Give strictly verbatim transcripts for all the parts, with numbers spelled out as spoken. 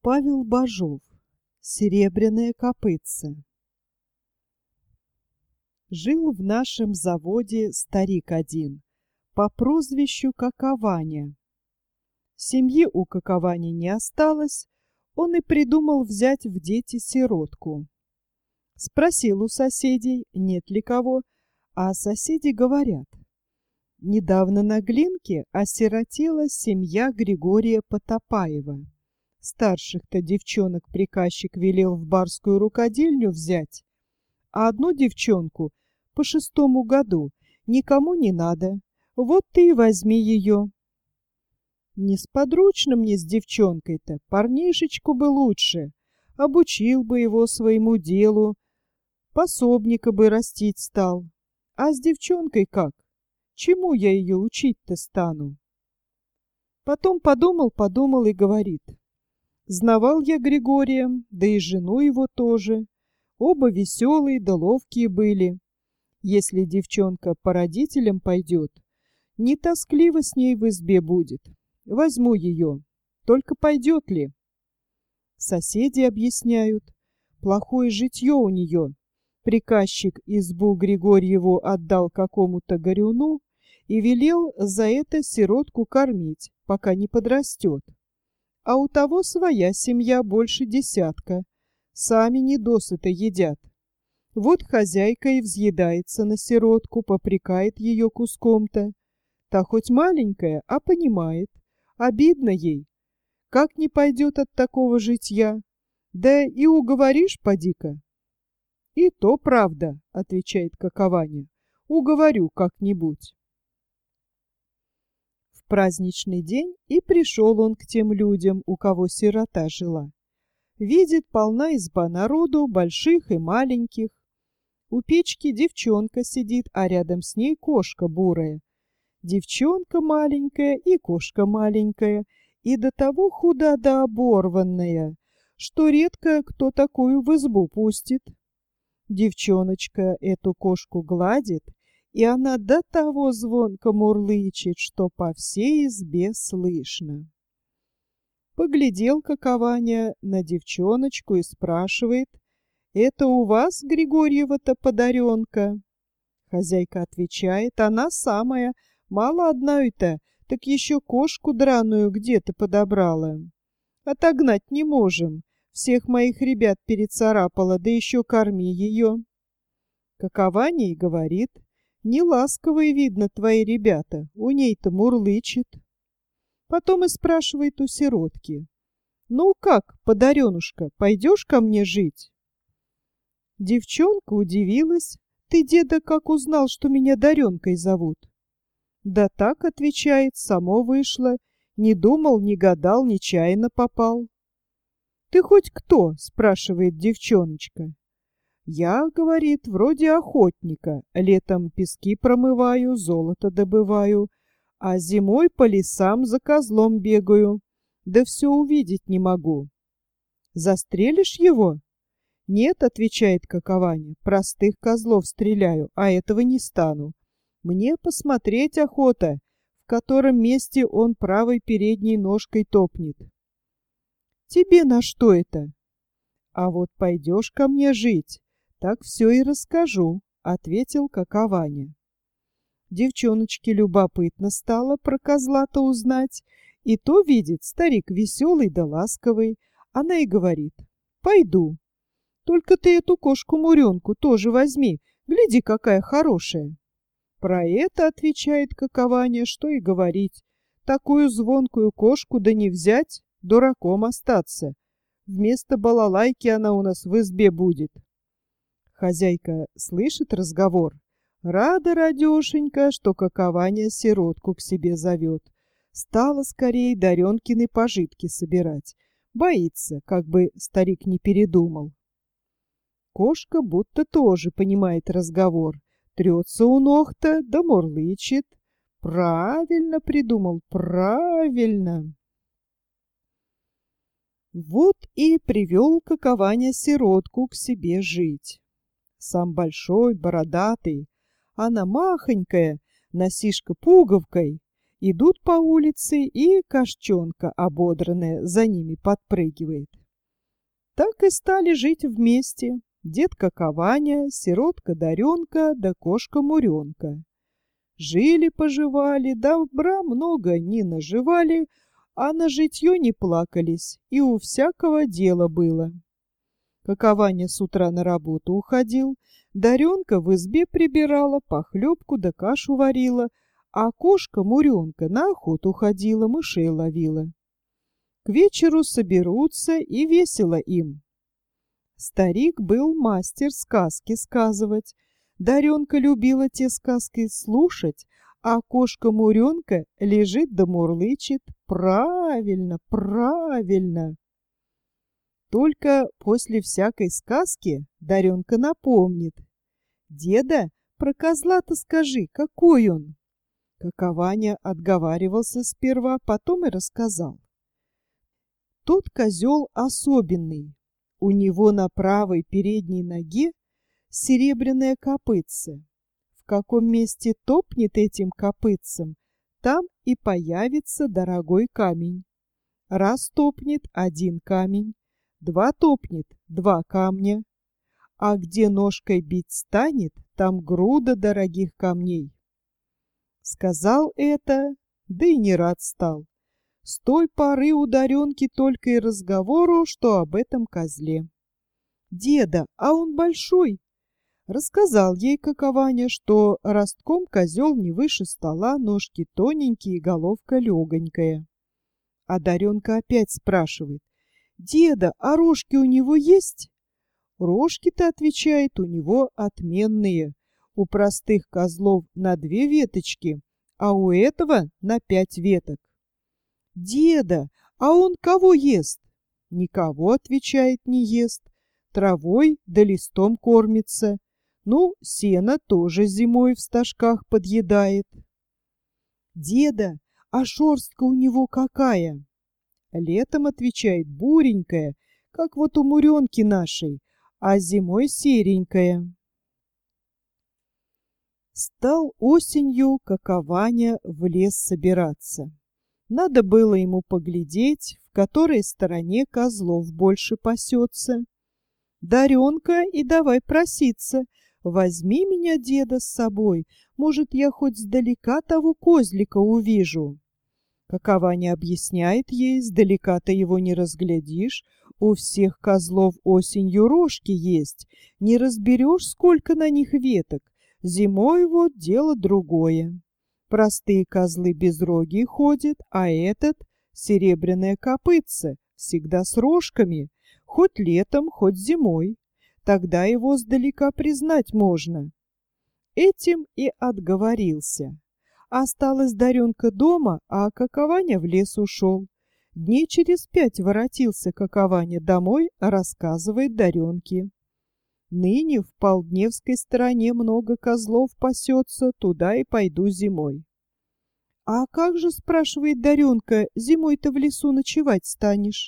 Павел Бажов. Серебряное копытце. Жил в нашем заводе старик один по прозвищу Какованя. Семьи у Какованя не осталось, он и придумал взять в дети сиротку. Спросил у соседей, нет ли кого, а соседи говорят: недавно на Глинке осиротела семья Григория Потопаева. Старших-то девчонок приказчик велел в барскую рукодельню взять, а одну девчонку по шестому году никому не надо. Вот ты и возьми ее. Несподручно мне с девчонкой-то, парнишечку бы лучше, обучил бы его своему делу, пособника бы растить стал. А с девчонкой как? Чему я ее учить-то стану? Потом подумал-подумал и говорит: знавал я Григория, да и жену его тоже. Оба веселые да ловкие были. Если девчонка по родителям пойдет, не тоскливо с ней в избе будет. Возьму ее. Только пойдет ли? Соседи объясняют: плохое житье у нее. Приказчик избу Григорьеву отдал какому-то горюну и велел за это сиротку кормить, пока не подрастет. А у того своя семья больше десятка. Сами недосыто едят. Вот хозяйка и взъедается на сиротку, попрекает ее куском-то. Та хоть маленькая, а понимает. Обидно ей. Как не пойдет от такого житья? Да и уговоришь, поди-ка. И то правда, отвечает Какованя. Уговорю как-нибудь. В праздничный день и пришел он к тем людям, у кого сирота жила. Видит, полна изба народу, больших и маленьких. У печки девчонка сидит, а рядом с ней кошка бурая. Девчонка маленькая и кошка маленькая, и до того худа да оборванная, что редко кто такую в избу пустит. Девчоночка эту кошку гладит, и она до того звонко мурлычет, что по всей избе слышно. Поглядел Какованя на девчоночку и спрашивает: «Это у вас, Григорьева-то, подаренка?» Хозяйка отвечает: «Она самая, мало одной-то, так еще кошку драную где-то подобрала. Отогнать не можем, всех моих ребят перецарапала, да еще корми ее». Какованя и говорит: «Не ласковые, видно, твои ребята, у ней-то мурлычет». Потом и спрашивает у сиротки: «Ну как, подаренушка, пойдешь ко мне жить?» Девчонка удивилась: «Ты, деда, как узнал, что меня Даренкой зовут?» «Да так, — отвечает, — само вышло, не думал, не гадал, нечаянно попал». «Ты хоть кто?» — спрашивает девчоночка. «Я, — говорит, — вроде охотника, летом пески промываю, золото добываю, а зимой по лесам за козлом бегаю, да все увидеть не могу». «Застрелишь его?» «Нет, — отвечает Какованя, — простых козлов стреляю, а этого не стану. Мне посмотреть охота, в котором месте он правой передней ножкой топнет». «Тебе на что это?» «А вот пойдешь ко мне жить, так все и расскажу», — ответил Какованя. Девчоночке любопытно стало про козла-то узнать, и то видит, старик веселый да ласковый. Она и говорит: «Пойду. Только ты эту кошку-муренку тоже возьми, гляди, какая хорошая». «Про это, — отвечает Какованя, — что и говорить. Такую звонкую кошку да не взять, дураком остаться. Вместо балалайки она у нас в избе будет». Хозяйка слышит разговор. Рада радешенька, что Какованя сиротку к себе зовет. Стала скорее Даренкины пожитки собирать. Боится, как бы старик не передумал. Кошка будто тоже понимает разговор. Трется у ног-то, да мурлычет. Правильно придумал, правильно. Вот и привел Какованя сиротку к себе жить. Сам большой, бородатый, она махонькая, носишка пуговкой, Идут по улице, и кошчонка ободранная за ними подпрыгивает. Так и стали жить вместе. Детка Ваня, сиротка Даренка да кошка Муренка. Жили-поживали, добра много не наживали, а на житье не плакались, и у всякого дела было. Ваня с утра на работу уходил, Даренка в избе прибирала, похлебку да кашу варила, а кошка Муренка на охоту ходила, мышей ловила. К вечеру соберутся, и весело им. Старик был мастер сказки сказывать. Даренка любила те сказки слушать, а кошка Муренка лежит да мурлычет. Правильно, правильно. Только после всякой сказки Даренка напомнит: «Деда, про козла-то скажи, какой он?» Ваня отговаривался сперва, потом и рассказал. Тот козел особенный. У него на правой передней ноге серебряное копытце. В каком месте топнет этим копытцем, там и появится дорогой камень. Раз топнет один камень, два топнет два камня, а где ножкой бить станет, там груда дорогих камней. Сказал это, да и не рад стал. С той поры у Даренки только и разговору, что об этом козле. «Деда, а он большой?» Рассказал ей Ваня, что ростком козел не выше стола, ножки тоненькие, головка легонькая. А Даренка опять спрашивает: «Деда, а рожки у него есть?» «Рожки-то, — отвечает, — у него отменные. У простых козлов на две веточки, а у этого на пять веток». «Деда, а он кого ест?» «Никого, — отвечает, — не ест. Травой да листом кормится. Ну, сено тоже зимой в стажках подъедает». «Деда, а шерстка у него какая?» «Летом, — отвечает, — буренькая, как вот у Муренки нашей, а зимой серенькая». Стал осенью Ваня в лес собираться. Надо было ему поглядеть, в которой стороне козлов больше пасется. Даренка и давай проситься: «Возьми меня, деда, с собой, может, я хоть сдалека того козлика увижу». Ваня объясняет ей: «Сдалека-то его не разглядишь, у всех козлов осенью рожки есть, не разберешь, сколько на них веток, зимой вот дело другое. Простые козлы безрогие ходят, а этот — серебряное копытце, всегда с рожками, хоть летом, хоть зимой. Тогда его сдалека признать можно». Этим и отговорился. Осталась Даренка дома, а Ваня в лес ушел. Дней через пять воротился Ваня домой, рассказывает Даренке: «Ныне в Полдневской стороне много козлов пасется, туда и пойду зимой». «А как же, — спрашивает Даренка, — зимой-то в лесу ночевать станешь?»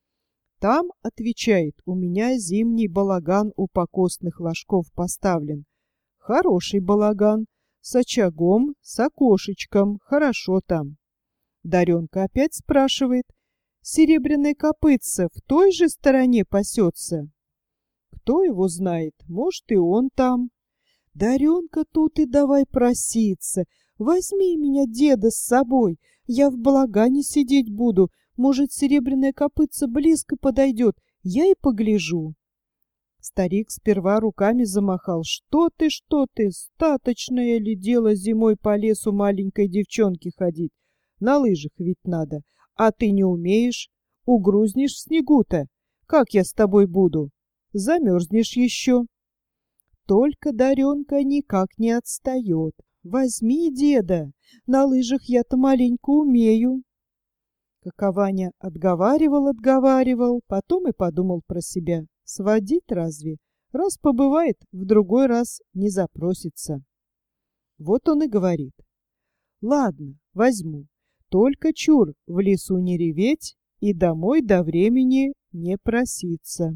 «Там, — отвечает, — у меня зимний балаган у покосных ложков поставлен. Хороший балаган, с очагом, с окошечком, хорошо там». Даренка опять спрашивает: «Серебряное копытце в той же стороне пасется?» «Кто его знает, может, и он там». Даренка тут и давай проситься: «Возьми меня, деда, с собой, я в балагане сидеть буду, может, серебряное копытце близко подойдет, я и погляжу». Старик сперва руками замахал: «Что ты, что ты, статочное ли дело зимой по лесу маленькой девчонке ходить? На лыжах ведь надо, а ты не умеешь, угрузнешь в снегу-то. Как я с тобой буду? Замерзнешь еще». Только Даренка никак не отстает: «Возьми, деда, на лыжах я-то маленько умею». Ваня отговаривал, отговаривал, потом и подумал про себя: сводить разве? Раз побывает, в другой раз не запросится. Вот он и говорит: «Ладно, возьму, только чур в лесу не реветь и домой до времени не проситься».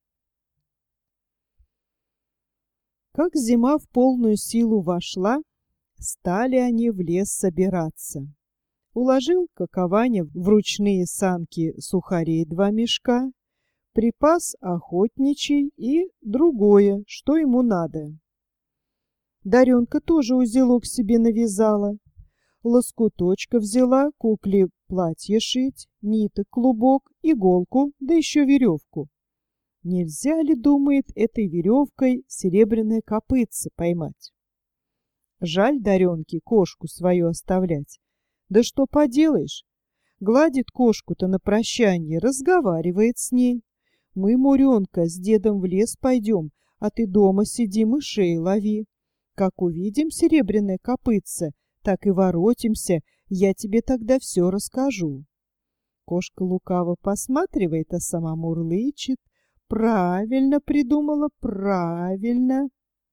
Как зима в полную силу вошла, стали они в лес собираться. Уложил какованя в ручные санки сухарей два мешка, припас охотничий и другое, что ему надо. Даренка тоже узелок себе навязала. Лоскуточка взяла, кукле платье шить, ниток клубок, иголку, да еще веревку. Нельзя ли, думает, этой веревкой серебряное копытце поймать? Жаль Даренке кошку свою оставлять. Да что поделаешь? Гладит кошку-то на прощанье, разговаривает с ней. Мы, Муренка, с дедом в лес пойдем, а ты дома сиди, мышей лови. Как увидим серебряное копытце, так и воротимся, я тебе тогда все расскажу. Кошка лукаво посматривает, а сама мурлычет. Правильно придумала, правильно.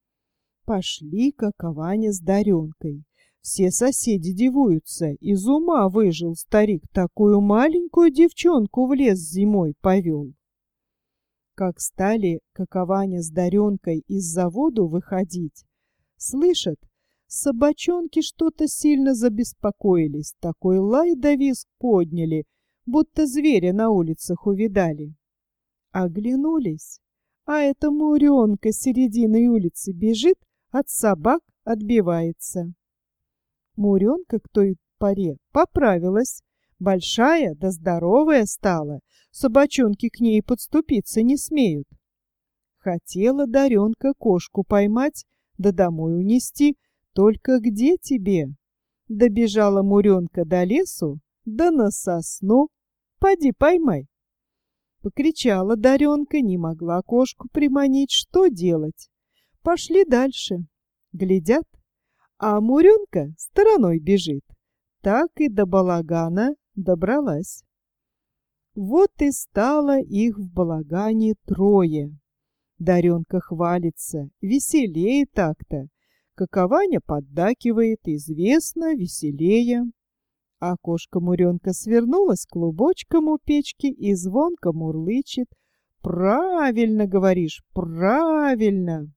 Пошли какованя с Даренкой. Все соседи дивуются. Из ума выжил старик, такую маленькую девчонку в лес зимой повел. Как стали какованя с Даренкой из заводу выходить, слышат, собачонки что-то сильно забеспокоились, такой лай да визг подняли, будто зверя на улицах увидали. Оглянулись, а эта Муренка серединой улицы бежит, от собак отбивается. Муренка к той поре поправилась, большая да здоровая стала, собачонки к ней подступиться не смеют. Хотела Даренка кошку поймать, да домой унести, только где тебе? Добежала Муренка до лесу, да на сосну, поди поймай. Покричала Даренка, не могла кошку приманить, что делать? Пошли дальше. Глядят, а Муренка стороной бежит. Так и до балагана добралась. Вот и стало их в балагане трое. Даренка хвалится, веселее так-то. Какованя поддакивает, известно, веселее. А кошка-муренка свернулась клубочком у печки и звонко мурлычет. Правильно говоришь, правильно.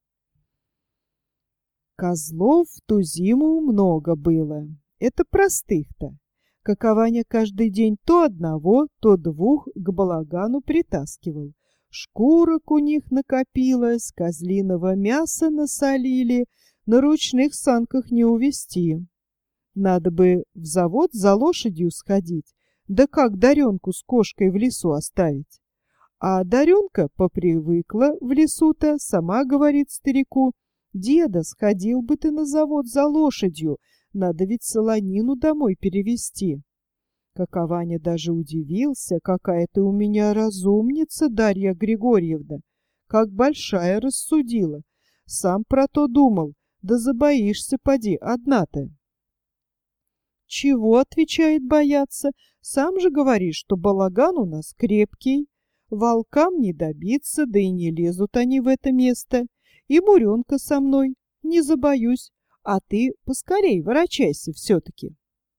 Козлов в ту зиму много было. Это простых-то. Какованя каждый день то одного, то двух к балагану притаскивал. Шкурок у них накопилось, козлиного мяса насолили, на ручных санках не увезти. Надо бы в завод за лошадью сходить, да как Даренку с кошкой в лесу оставить? А Даренка попривыкла в лесу-то, сама говорит старику: «Деда, сходил бы ты на завод за лошадью, надо ведь солонину домой перевезти». Какованя даже удивился: «Какая ты у меня разумница, Дарья Григорьевна! Как большая рассудила! Сам про то думал, да забоишься, поди, одна-то». «Чего, — отвечает, — бояться? Сам же говоришь, что балаган у нас крепкий. Волкам не добиться, да и не лезут они в это место. И Муренка со мной, не забоюсь, а ты поскорей ворочайся все-таки».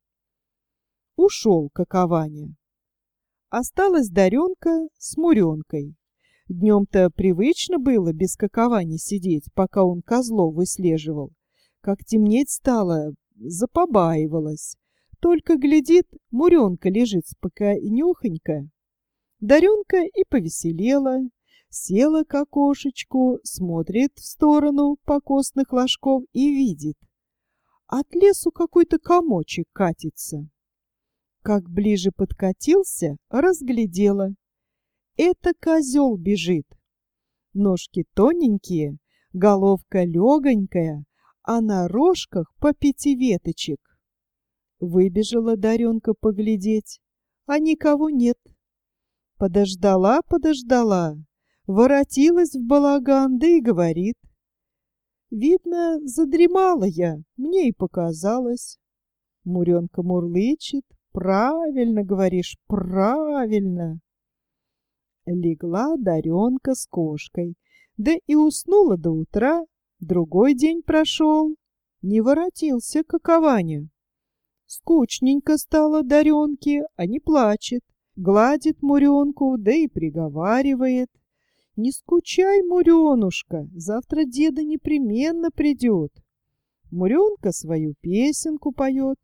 Ушел Какованя. Осталась Даренка с Муренкой. Днем-то привычно было без Какованя сидеть, пока он козлов выслеживал. Как темнеть стало, запобаивалась. Только глядит, Муренка лежит спокойнёхонько. Даренка и повеселела, села к окошечку, смотрит в сторону покосных ложков и видит: от лесу какой-то комочек катится. Как ближе подкатился, разглядела: это козел бежит. Ножки тоненькие, головка легонькая, а на рожках по пяти веточек. Выбежала Даренка поглядеть, а никого нет. Подождала, подождала, воротилась в балаган, да и говорит: видно, задремала я, мне и показалось. Муренка мурлычет: правильно говоришь, правильно. Легла Даренка с кошкой, да и уснула до утра. Другой день прошел, не воротился Какованя. Скучненько стало Даренке, а не плачет, гладит Муренку, да и приговаривает: не скучай, Муренушка, завтра деда непременно придет. Муренка свою песенку поет: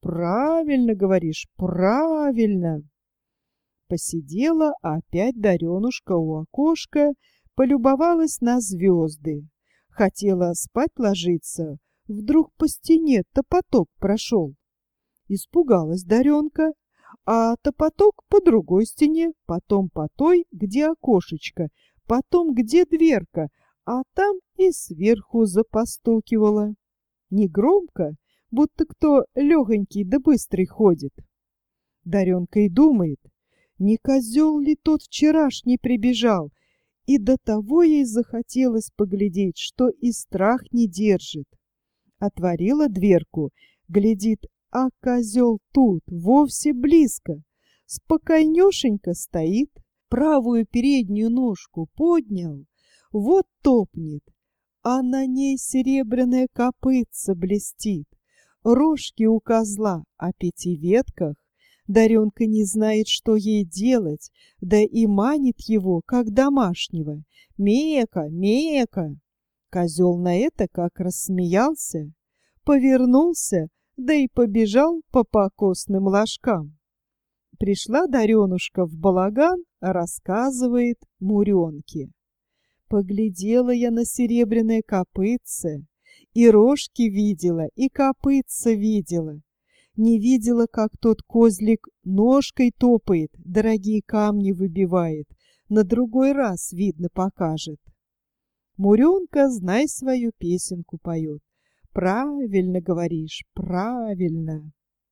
правильно говоришь, правильно. Посидела опять Даренушка у окошка, полюбовалась на звезды. Хотела спать ложиться, вдруг по стене топоток прошел. Испугалась Даренка, а топоток по другой стене, потом по той, где окошечко, потом где дверка, а там и сверху запостукивала. Негромко, будто кто легонький да быстрый ходит. Даренка и думает, не козел ли тот вчерашний прибежал, и до того ей захотелось поглядеть, что и страх не держит. Отворила дверку, глядит, а козел тут, вовсе близко, спокойнешенько стоит, правую переднюю ножку поднял, вот топнет, а на ней серебряная копытца блестит, рожки у козла, о пяти ветках. Даренка не знает, что ей делать, да и манит его, как домашнего. «Мека, мека!» Козел на это как рассмеялся, повернулся, да и побежал по покосным ложкам. Пришла Даренушка в балаган, рассказывает Муренке. Поглядела я на серебряное копытце, и рожки видела, и копытце видела. Не видела, как тот козлик ножкой топает, дорогие камни выбивает, на другой раз, видно, покажет. Муренка, знай, свою песенку поет. Правильно говоришь, правильно.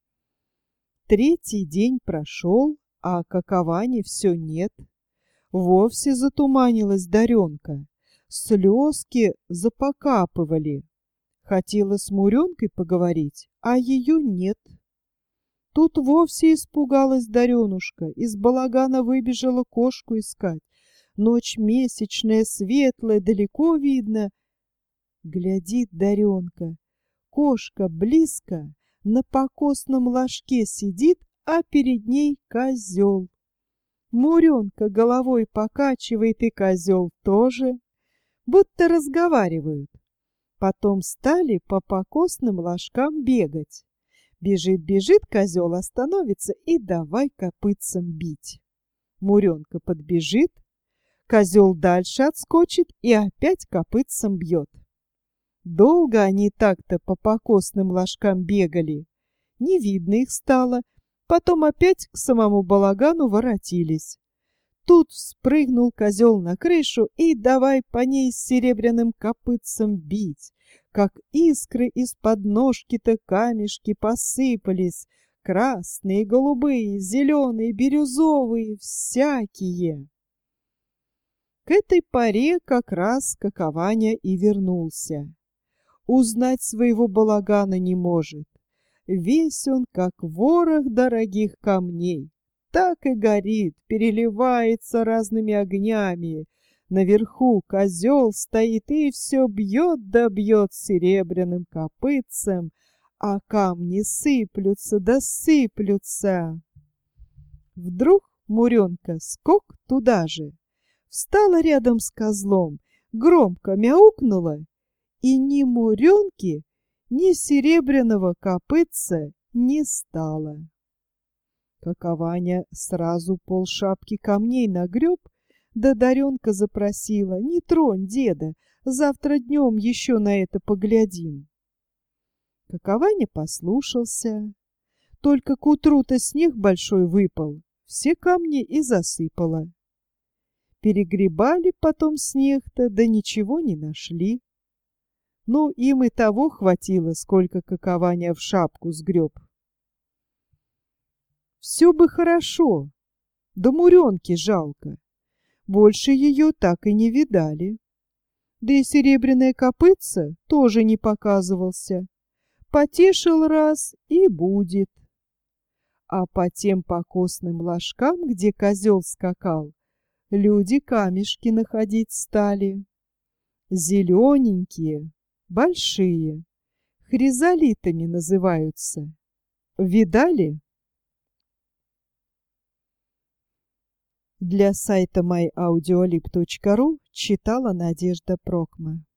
Третий день прошел, а каковани все нет. Вовсе затуманилась Даренка, слезки запокапывали. Хотела с Муренкой поговорить, а ее нет. Тут вовсе испугалась Даренушка, из балагана выбежала кошку искать. Ночь месячная, светлая, далеко видно. Глядит Даренка, кошка близко на покосном ложке сидит, а перед ней козел. Муренка головой покачивает, и козел тоже, будто разговаривают. Потом стали по покосным ложкам бегать. Бежит-бежит козел, остановится и давай копытцем бить. Муренка подбежит, козел дальше отскочит и опять копытцем бьет. Долго они так-то по покосным ложкам бегали. Не видно их стало, потом опять к самому балагану воротились. Тут спрыгнул козел на крышу и давай по ней с серебряным копытцем бить. Как искры из-под ножки-то камешки посыпались, красные, голубые, зеленые, бирюзовые, всякие. К этой поре как раз какованя и вернулся. Узнать своего балагана не может. Весь он, как ворох дорогих камней, так и горит, переливается разными огнями. Наверху козел стоит и все бьет да бьет серебряным копытцем, а камни сыплются да сыплются. Вдруг Муренка скок туда же, встала рядом с козлом, громко мяукнула, и ни Муренки, ни серебряного копытца не стало. Какованя сразу полшапки камней нагреб, да Даренка запросила: «Не тронь, деда, завтра днем еще на это поглядим». Какованя послушался. Только к утру-то снег большой выпал, все камни и засыпало. Перегребали потом снег-то, да ничего не нашли. Ну, им и того хватило, сколько Какованя в шапку сгреб. Все бы хорошо, да Муренки жалко. Больше ее так и не видали. Да и серебряное копытце тоже не показывался. Потешил раз и будет. А по тем покосным ложкам, где козел скакал, люди камешки находить стали. Зелененькие, большие, хризолитами называются. Видали? Для сайта май аудиолиб точка ру читала Надежда Прокма.